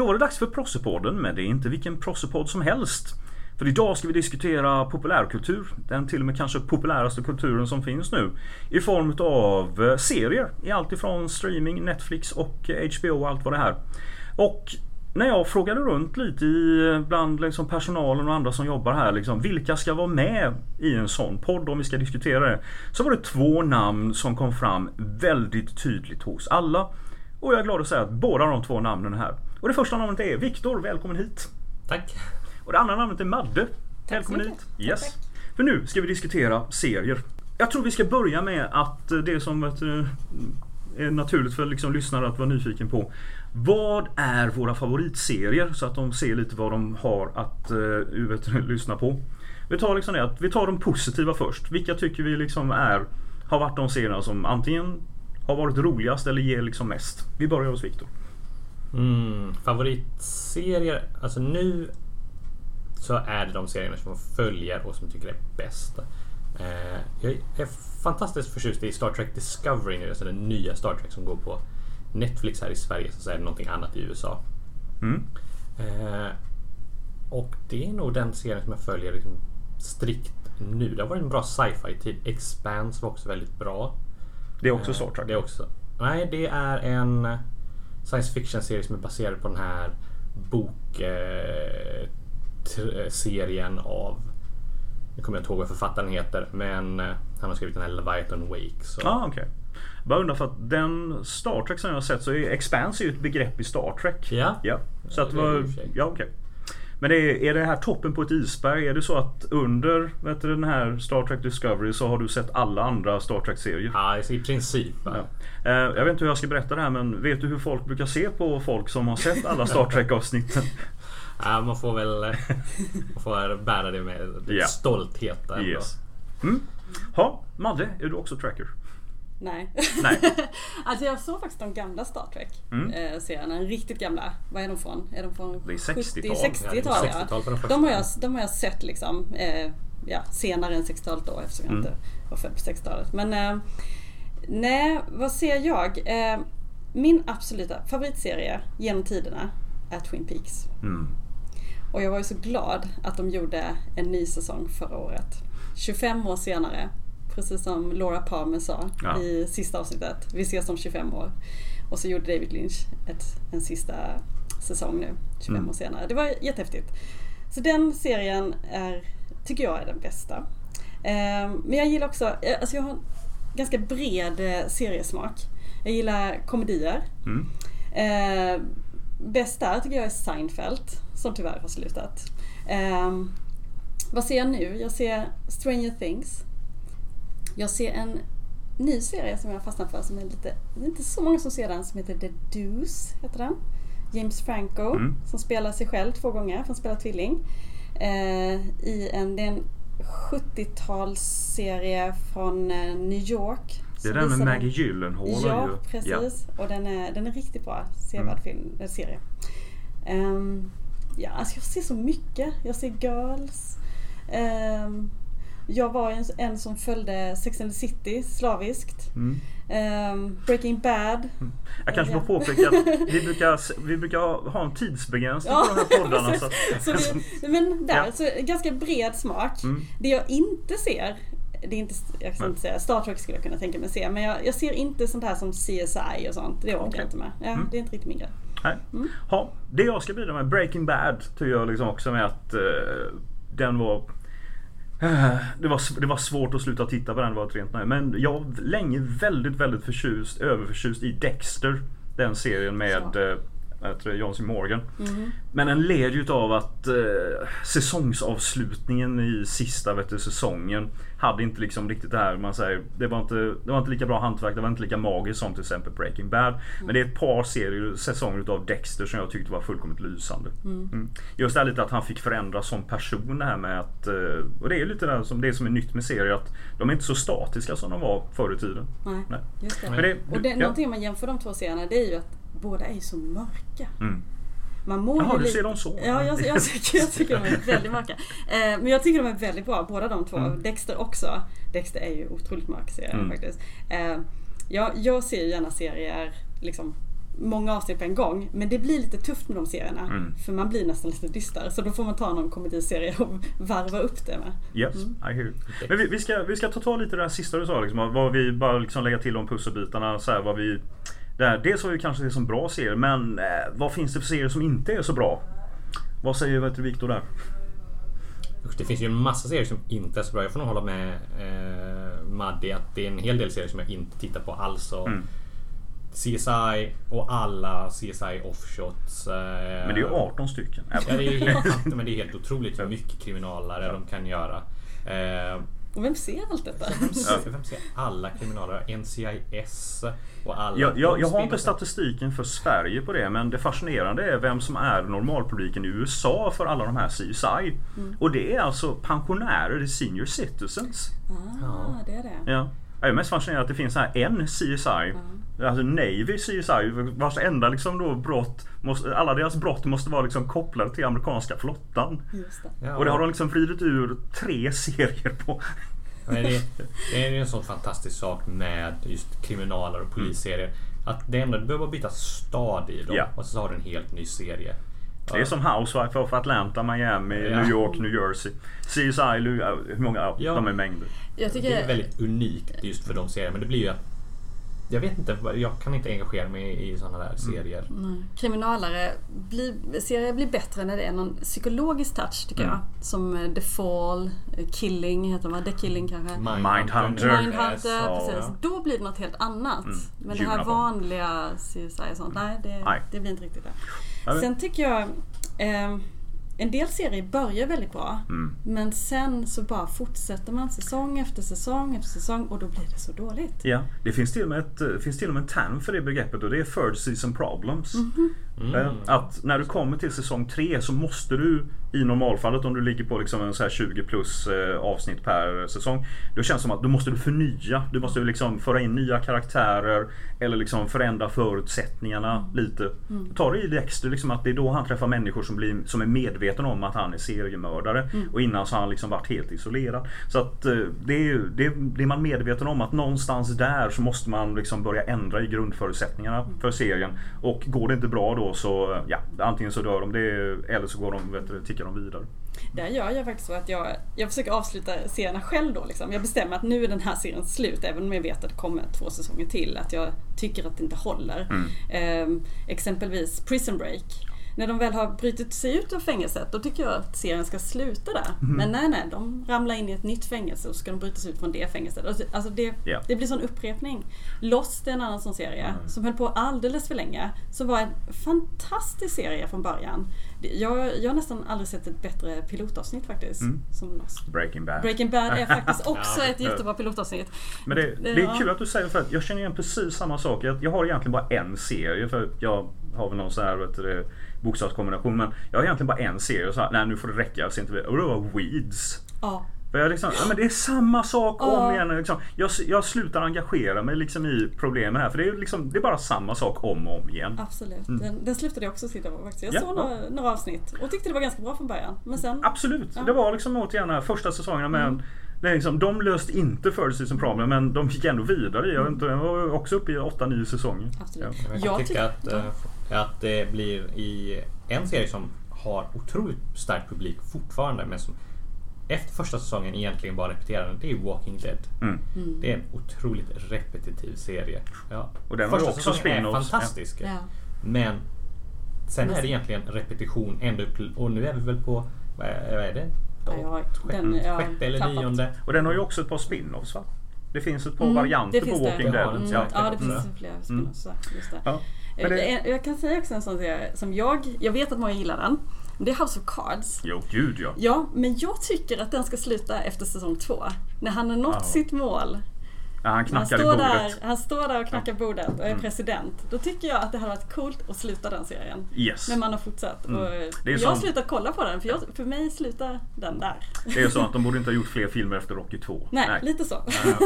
var det dags för Prossepodden, men det är inte vilken Prossepodd som helst. För idag ska vi diskutera populärkultur, den till och med kanske populäraste kulturen som finns nu, i form av serier, i allt ifrån streaming, Netflix och HBO och allt vad det här. Och när jag frågade runt lite bland liksom personalen och andra som jobbar här, liksom, vilka ska vara med i en sån podd om vi ska diskutera det, så var det 2 namn som kom fram väldigt tydligt hos alla. Och jag är glad att säga att båda de 2 namnen är här. Och det första namnet är Viktor, välkommen hit. Tack. Och det andra namnet är Madde. Välkommen hit. Yes. Tack. För nu ska vi diskutera serier. Jag tror vi ska börja med att det som är naturligt för liksom lyssnare att vara nyfiken på. Vad är våra favoritserier, så att de ser lite vad de har att lyssna på. Vi tar liksom det, att vi tar de positiva först. Vilka tycker vi liksom har varit de serierna som antingen har varit roligast eller ger liksom mest? Vi börjar hos Viktor. Favoritserier, alltså nu så är det de serierna som jag följer och som jag tycker är bäst. Jag är fantastiskt förtjust i Star Trek Discovery nu, alltså den nya Star Trek som går på Netflix här i Sverige, så är det någonting annat i USA. Och det är nog den serien som jag följer liksom strikt nu. Det har varit en bra sci-fi tid. Expanse var också väldigt bra. Det är också Star Trek. Det är också. Nej, det är en science fiction serie som är baserad på den här serien av, jag kommer inte ihåg vad författaren heter, men han har skrivit den här Leviathan Wake. Okej. Bara undrar, för att den Star Trek som jag har sett, så är Expanse ju ett begrepp i Star Trek. Ja. Så att det var, okej. Men är det här toppen på ett isberg? Är det så att under den här Star Trek Discovery så har du sett alla andra Star Trek-serier? Ja, i princip. Ja. Jag vet inte hur jag ska berätta det här, men vet du hur folk brukar se på folk som har sett alla Star Trek-avsnitten? Ja, man får väl bära det med stolthet ändå. Yes. Madde, är du också tracker? Nej. Alltså jag såg faktiskt de gamla Star Trek serierna, riktigt gamla. Vad är de från? Är de från det är 60-tal? 60-tal, ja. De har jag sett liksom senare än 60-talet då, eftersom jag inte var född på 60-talet. Men nej, vad ser jag? Min absoluta favoritserie genom tiderna är Twin Peaks. Och jag var ju så glad att de gjorde en ny säsong förra året. 25 år senare, precis som Laura Palmer sa i sista avsnittet. Vi ses om 25 år. Och så gjorde David Lynch en sista säsong nu, 25 år senare. Det var jättehäftigt. Så den serien tycker jag är den bästa. Men jag gillar också, alltså jag har en ganska bred seriesmak. Jag gillar komedier. Bäst där tycker jag är Seinfeld, som tyvärr har slutat. Vad ser jag nu? Jag ser Stranger Things. Jag ser en ny serie som jag fastnat för, som är det är inte så många som ser den, som heter The Deuce, heter den. James Franco som spelar sig själv 2 gånger, för han spelar tvilling. Det är en 70-talsserie från New York. Det är den med Maggie Gyllenhaal. Ja, precis. Och den är riktigt bra sevärd serie. Alltså jag ser så mycket. Jag ser Girls. Jag var en som följde Sex and the City slaviskt. Breaking Bad. Jag kanske får påpeka att vi brukar ha en tidsbegränsning på de här poddarna. Så ganska bred smak. Det jag inte ser, det är inte, jag kan inte säga, Star Trek skulle jag kunna tänka mig se, men jag ser inte sånt här som CSI och sånt. Det orkar jag inte med. Det är inte riktigt min grej. Det jag ska bidra med, Breaking Bad, tycker jag liksom också med att den var... Det var svårt att sluta titta på den, var rent nej. Men jag var länge väldigt, väldigt överförtjust i Dexter, den serien med John C. Morgan. Men den led ju av att säsongsavslutningen i sista säsongen hade inte liksom riktigt det här, man säger, det var inte lika bra hantverk, det var inte lika magiskt som till exempel Breaking Bad. Men det är ett par säsonger av Dexter som jag tyckte var fullkomligt lysande. Just det här lite att han fick förändras som person, det här med att, och det är lite det som är nytt med serier, att de är inte så statiska som de var förr i tiden. Nej. Just det. Men någonting man jämför de 2 serierna, det är ju att båda är så mörka. Du ser dem så? Ja, jag tycker de är väldigt mörka. Men jag tycker de är väldigt bra, båda de 2. Dexter också. Dexter är ju otroligt mörk serie faktiskt. Jag ser ju gärna serier liksom många avsnitt på en gång. Men det blir lite tufft med de serierna. För man blir nästan lite dyster. Så då får man ta någon komediserie och varva upp det med. Yes, I hear. Men vi ska ta lite det här sista du sa. Liksom, vad vi bara liksom lägga till om pusselbitarna. Så här, vad vi... Dels har vi kanske det som bra serier. Men vad finns det för serier som inte är så bra? Vad säger Victor där? Det finns ju en massa serier som inte är så bra. Jag får nog hålla med Maddi att det är en hel del serier som jag inte tittar på alls. CSI och alla CSI offshots. Men det är ju 18 stycken. Ja, det är men det är helt otroligt hur mycket kriminalare de kan göra. Och vem ser allt detta? Vem ser alla kriminalare? NCIS och alla. Jag har inte statistiken för Sverige på det, men det fascinerande är vem som är normalpubliken i USA för alla de här CSI. Och det är alltså pensionärer, det är senior citizens. Det är det. Ja. Jag är mest fascinerad att det finns här en CSI. Alltså Navy CSI, vars enda liksom då brott alla deras brott måste vara liksom kopplade till amerikanska flottan. Just det. Ja. Och det har de liksom vridit ur 3 serier på. Men det är en sån fantastisk sak med just kriminaler och polisserier. Att det enda du behöver byta stad i dem och så har du en helt ny serie. Det är som Housewife of Atlanta, Miami, New York, New Jersey. CSI, hur många? De är mängder. Jag tycker det är väldigt unikt just för de serierna. Men det blir ju att jag vet inte, jag kan inte engagera mig i sådana där serier. Kriminalare serier blir bättre när det är någon psykologisk touch tycker jag. Som The Fall, Killing heter man, The Killing kanske. Mindhunter, precis. Då blir det något helt annat. Men det här vanliga CSI och sånt, det blir inte riktigt det. Sen tycker jag en del serier börjar väldigt bra, men sen så bara fortsätter man säsong efter säsong efter säsong och då blir det så dåligt. Ja, det finns till och med en term för det begreppet och det är third season problems. Att när du kommer till säsong 3 så måste du i normalfallet, om du ligger på liksom en så här 20 plus avsnitt per säsong, då känns det som att du måste förnya. Du måste liksom föra in nya karaktärer eller liksom förändra förutsättningarna lite. Ta det i Dexter, liksom att det är då han träffar människor som är medvetna om att han är seriemördare och innan så har han liksom varit helt isolerad. Så att det är man medveten om att någonstans där så måste man liksom börja ändra i grundförutsättningarna för serien, och går det inte bra då så antingen så dör de det eller så går de tickar de vidare. Där gör jag faktiskt så att jag försöker avsluta serierna själv då liksom. Jag bestämmer att nu är den här serien slut, även om jag vet att det kommer 2 säsonger till, att jag tycker att det inte håller. Exempelvis Prison Break. När de väl har brytit sig ut ur fängelset, då tycker jag att serien ska sluta där. Men nej, de ramlar in i ett nytt fängelse och ska de brytas ut från det fängelset. Alltså det blir sån upprepning. Lost är en annan sån serie som höll på alldeles för länge. Som var en fantastisk serie från början. Jag har nästan aldrig sett ett bättre pilotavsnitt faktiskt. Som Lost. Breaking Bad är faktiskt också ett jättebra pilotavsnitt. Men det är kul att du säger, för att jag känner igen precis samma sak. Jag har egentligen bara en serie, för jag har väl någon sån här bokstavskombination, men jag har egentligen bara en serie och så här, nej nu får det räcka, jag ser inte vidare. Och det var Weeds. För jag liksom, men det är samma sak om igen liksom. Jag slutar engagera mig liksom i problemen här, för det är liksom, det är bara samma sak om och om igen. Absolut. Den slutade jag också sitta på faktiskt. Jag såg några avsnitt och tyckte det var ganska bra från början, men sen absolut. Det var liksom återigen här första säsongerna med liksom, de löste inte first season problem, men de gick ändå vidare. Jag var också uppe i 8-9 säsonger. Absolut. Jag tycker att det blir i en serie som har otroligt stark publik fortfarande, men som efter första säsongen egentligen bara repeterar, det är Walking Dead. Det är en otroligt repetitiv serie. Och den första säsongen är fantastisk. Men sen är det egentligen repetition ända upp till, och nu är vi väl på vad är det? Sjätte eller 9:e. Och den har ju också ett par spin-offs, va? Det finns ett par varianter på Walking Dead. Det finns flera spin-offs. Just det. Jag kan säga också en sån serie som jag vet att många gillar den. Det är House of Cards. Jo, gud ja. Ja, men jag tycker att den ska sluta efter säsong 2. När han har nått sitt mål. Ja, han står där och knackar bordet och är president. Då tycker jag att det hade varit coolt att sluta den serien. Yes. Men man har fortsatt. Och jag har slutat kolla på den, för mig slutar den där. Det är så att de borde inte ha gjort fler filmer efter Rocky 2. Nej. Lite så.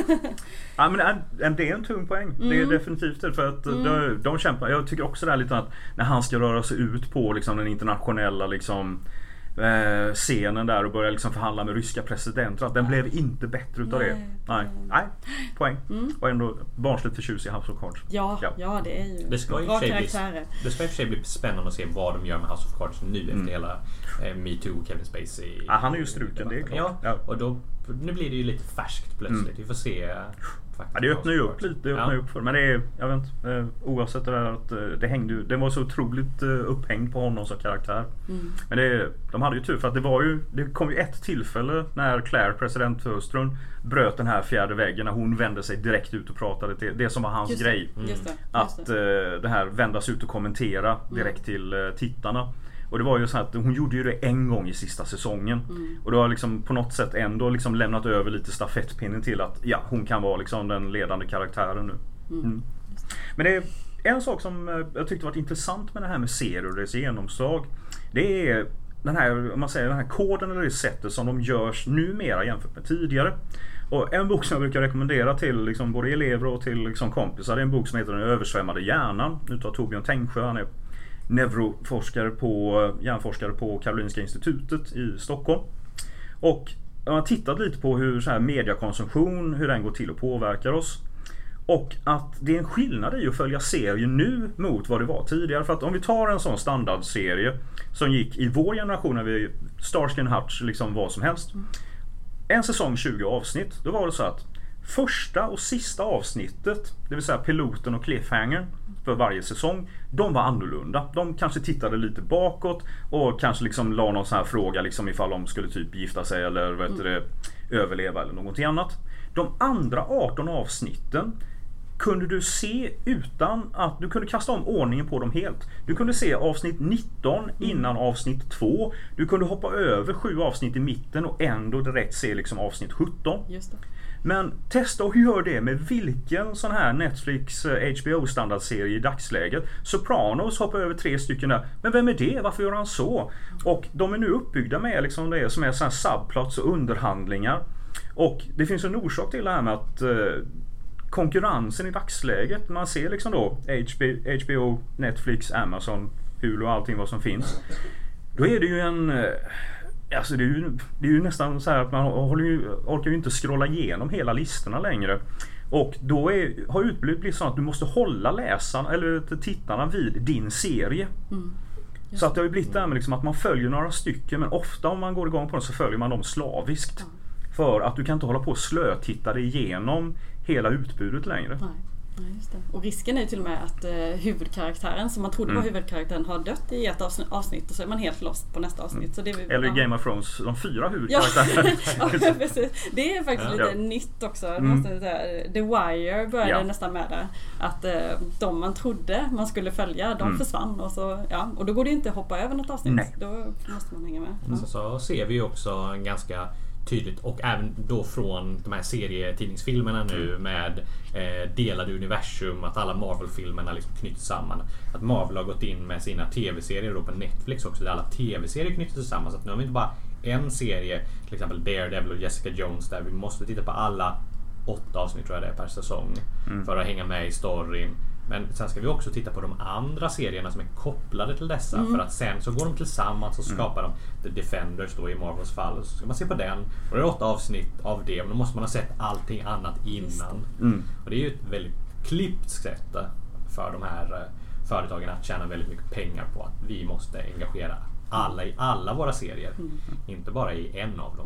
Men det är en tung poäng. Det är definitivt det, för att de kämpar. Jag tycker också det är lite att när han ska röra sig ut på liksom den internationella liksom scenen där och börjar liksom förhandla med ryska presidenter. Att den blev inte bättre utav det. Nej, poäng. Och ändå barnsligt förtjust i House of Cards. Ja, det är ju det ska bra karaktärer. Det ska i och för sig bli spännande att se vad de gör med House of Cards nu efter hela Me Too, Kevin Spacey. Ja, han är ju struken, det är klart. Ja, och då, nu blir det ju lite färskt plötsligt. Vi får se. Ja, det öppnar ju upp lite, men det är, jag vet inte, oavsett det där att det var så otroligt upphängd på honom som karaktär. Men de hade ju tur för att det kom ju ett tillfälle när Claire, presidenthustrun, bröt den här fjärde väggen när hon vände sig direkt ut och pratade till det som var hans grej. Att det här vändas ut och kommentera direkt till tittarna. Och det var ju så att hon gjorde ju det en gång i sista säsongen. Och då har liksom på något sätt ändå liksom lämnat över lite stafettpinnen till att hon kan vara liksom den ledande karaktären nu. Men det är en sak som jag tyckte var intressant med det här med serier och dess genomslag. Det är den här, om man säger, den här koden eller det sättet som de görs numera jämfört med tidigare. Och en bok som jag brukar rekommendera till liksom både elever och till liksom kompisar, det är en bok som heter Den översvämmade hjärnan utav Torbjörn Tängsjö. Han är hjärnforskare på Karolinska institutet i Stockholm. Och jag har tittat lite på hur så här mediakonsumtion, hur den går till och påverkar oss. Och att det är en skillnad i att följa serier nu mot vad det var tidigare. För att om vi tar en sån standardserie som gick i vår generation när vi Starsky & Hutch, liksom vad som helst. En säsong 20 avsnitt, då var det så att första och sista avsnittet, det vill säga piloten och cliffhanger för varje säsong, de var annorlunda. De kanske tittade lite bakåt och kanske liksom la någon sån här fråga liksom ifall de skulle typ gifta sig eller överleva eller någonting annat. De andra 18 avsnitten kunde du se utan att du kunde kasta om ordningen på dem helt. Du kunde se avsnitt 19 innan avsnitt 2. Du kunde hoppa över 7 avsnitt i mitten och ändå direkt se liksom avsnitt 17. Just det. Men testa och gör det med vilken sån här Netflix HBO standardserie i dagsläget. Sopranos hoppar över 3 stycken där. Men vem är det? Varför gör han så? Och de är nu uppbyggda med liksom det som är sån här subplots och underhandlingar. Och det finns en orsak till det här med att konkurrensen i dagsläget, man ser liksom då HBO, Netflix, Amazon, Hulu och allting vad som finns. Då är det ju alltså det är ju nästan så här att man orkar ju inte scrolla igenom hela listorna längre. Och då har utbudet blivit så att du måste hålla läsarna eller tittarna vid din serie. Så att det har ju blivit det här med liksom att man följer några stycken, men ofta om man går igång på dem så följer man dem slaviskt. För att du kan inte hålla på och slötitta dig igenom hela utbudet längre. Ja, just det. Och risken är ju till och med att huvudkaraktären som man trodde var huvudkaraktären har dött i ett avsnitt och så är man helt lost på nästa avsnitt. Så det eller i Game of Thrones, de 4 huvudkaraktärerna. Ja, precis. Det är faktiskt lite nytt också. The Wire började nästan med det. Att de man trodde man skulle följa, de försvann. Och då går det inte att hoppa över något avsnitt. Nej. Då måste man hänga med. Så ser vi också en ganska tydligt, och även då från de här serietidningsfilmerna nu med delade universum, att alla Marvel-filmerna liksom knyts samman. Att Marvel har gått in med sina tv-serier då på Netflix också, där alla tv-serier knyts samman. Så att nu har vi inte bara en serie, till exempel Daredevil och Jessica Jones, där vi måste titta på alla 8 avsnitt tror jag det är per säsong för att hänga med i storyn. Men sen ska vi också titta på de andra serierna som är kopplade till dessa, för att sen så går de tillsammans och skapar de The Defenders då i Marvels fall. Så ska man se på den, och det är 8 avsnitt av det, men då måste man ha sett allting annat innan. Och det är ju ett väldigt klippt sätt för de här företagen att tjäna väldigt mycket pengar på att vi måste engagera alla i alla våra serier, inte bara i en av dem.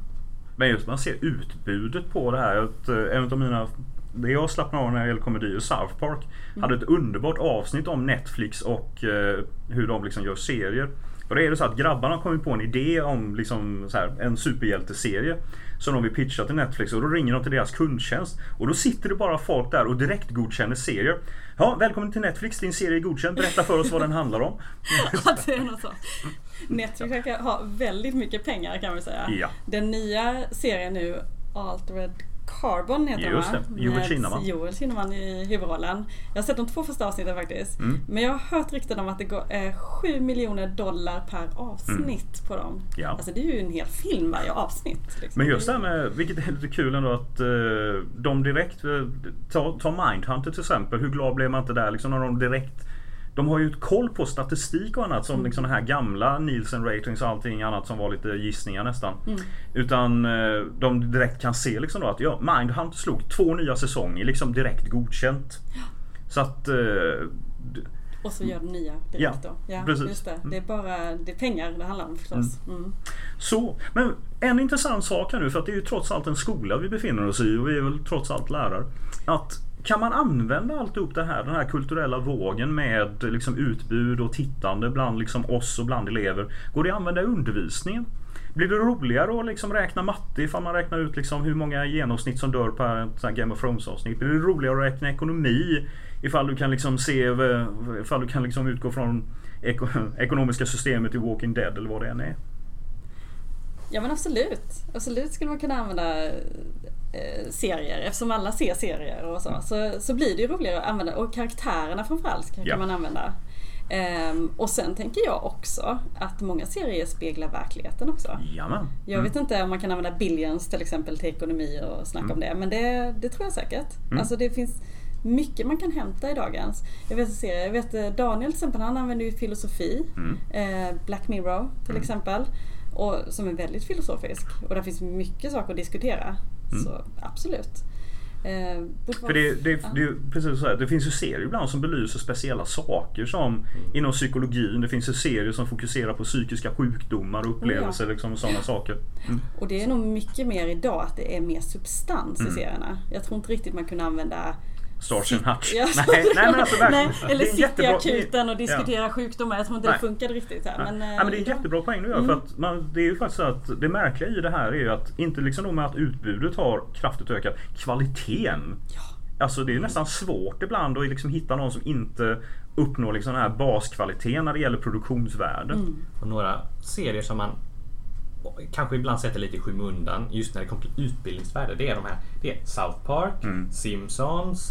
Men just man ser utbudet på det här, att en av mina, det jag slappnar av när det gäller komedi och South Park hade ett underbart avsnitt om Netflix och hur de liksom gör serier. Och det är det så att grabbarna kommer på en idé om liksom så här, en superhjälteserie som de vill pitcha till Netflix, och då ringer de till deras kundtjänst och då sitter det bara folk där och direkt godkänner serier. Ja, välkommen till Netflix, din serie är godkänd, berätta för oss vad den handlar om. Ja, det är något så. Netflix har väldigt mycket pengar kan man säga. Ja. Den nya serien nu, Altered Carbon heter just det, Joel Kinnaman i huvudrollen. Jag har sett de 2 första avsnitten faktiskt. Men jag har hört rykten om att det går $7 miljoner per avsnitt på dem. Ja. Alltså det är ju en hel film varje avsnitt. Liksom. Men just det här med, vilket är lite kul ändå, att de direkt ta Mindhunter till exempel. Hur glad blev man inte där liksom, när de direkt de har ju koll på statistik och annat som liksom de här gamla Nielsen ratings och allting annat som var lite gissningar nästan. Utan de direkt kan se liksom då att Mindhunter slog 2 nya säsonger liksom direkt godkänt. Så att och så gör de nya direkt då. Ja, precis. Just det. Det är pengar det handlar om förstås. Så, men en intressant sak här nu, för att det är ju trots allt en skola vi befinner oss i och vi är väl trots allt lärare. Att kan man använda alltihop den här kulturella vågen med liksom utbud och tittande bland liksom oss och bland elever? Går det att använda i undervisningen? Blir det roligare att liksom räkna matte ifall man räknar ut liksom hur många genomsnitt som dör per ett Game of Thrones avsnitt? Blir det roligare att räkna ekonomi ifall du kan liksom ifall du kan liksom utgå från ekonomiska systemet i Walking Dead eller vad det än är? Ja, men absolut skulle man kunna använda serier, eftersom alla ser serier och så blir det ju roligare att använda, och karaktärerna framförallt kan man använda. Och sen tänker jag också att många serier speglar verkligheten också. Jag vet inte om man kan använda Billions till exempel till ekonomi och snacka om det, men det tror jag säkert. Alltså det finns mycket man kan hämta i dagens. Jag vet Daniel till exempel, han använder ju filosofi, Black Mirror till exempel, och som är väldigt filosofisk, och där finns mycket saker att diskutera. Så absolut. För det är precis så här, det finns ju serier ibland som belyser speciella saker som inom psykologin, det finns ju serier som fokuserar på psykiska sjukdomar och upplevelser liksom, och sådana saker. Och det är nog mycket mer idag att det är mer substans i serierna. Jag tror inte riktigt man kunde använda Stars and Hutch. Nej, men alltså eller sitta i akuten och diskutera sjukdomar. Jag tror inte det funkade riktigt här. Men det är en jättebra poäng du gör, för att det är ju faktiskt så att det märkliga i det här är ju att inte liksom då med att utbudet har kraftigt ökat, kvaliteten. Alltså det är nästan svårt ibland att liksom hitta någon som inte uppnår liksom den här baskvaliteten när det gäller produktionsvärden. Och några serier som man kanske ibland sätter lite i skymundan just när det kommer till utbildningsvärde, det är de här. Det är South Park, Simpsons,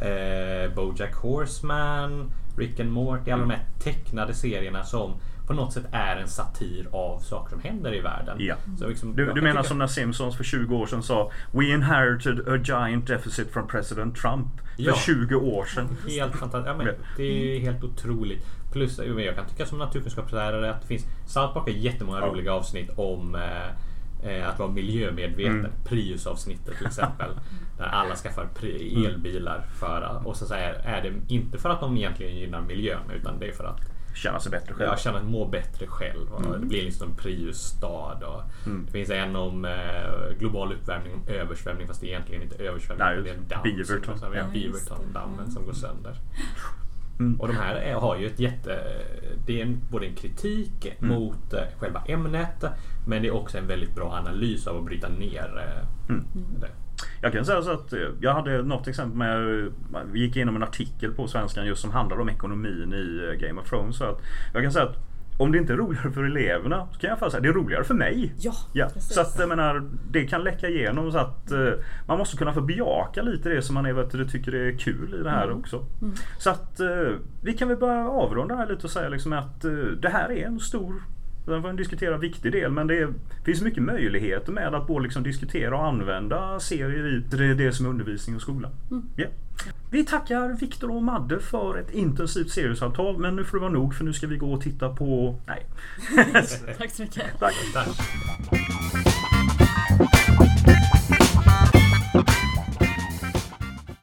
BoJack Horseman, Rick and Morty, alla de här tecknade serierna som på något sätt är en satir av saker som händer i världen. Så liksom, du menar som när Simpsons för 20 år sedan sa "We inherited a giant deficit from President Trump" för 20 år sedan. Helt fantastiskt. Det är helt otroligt. Plus, jag kan tycka som naturkunskapslärare att det finns South Park har jättemånga roliga avsnitt om att vara miljömedveten. Prius-avsnittet till exempel. Där alla skaffar elbilar och så är det inte för att de egentligen gynnar miljön, utan det är för att känna sig bättre själv. Känna att må bättre själv. Och det blir liksom en Prius-stad. Det finns en om global uppvärmning, om översvämning, fast det är egentligen inte översvämning. Det är en damm. Beaverton-dammen som går sönder. Och de här har ju det är både en kritik mot själva ämnet, men det är också en väldigt bra analys av att bryta ner det. Jag kan säga så att jag hade något exempel med, vi gick igenom en artikel på Svenskan just som handlar om ekonomin i Game of Thrones, så att jag kan säga att om det inte är roligare för eleverna så kan jag säga att det är roligare för mig. Så att jag menar, det kan läcka igenom, så att man måste kunna få bejaka lite det som man tycker är kul i det här också. Så att vi kan väl börja avrunda här lite och säga liksom att det här är en stor, den får en diskutera viktig del, men det finns mycket möjligheter med att både liksom diskutera och använda serier i det som är undervisning och skola. Vi tackar Viktor och Madde för ett intensivt seriesamtal, men nu får det vara nog, för nu ska vi gå och titta på... Nej. Tack så mycket. Tack.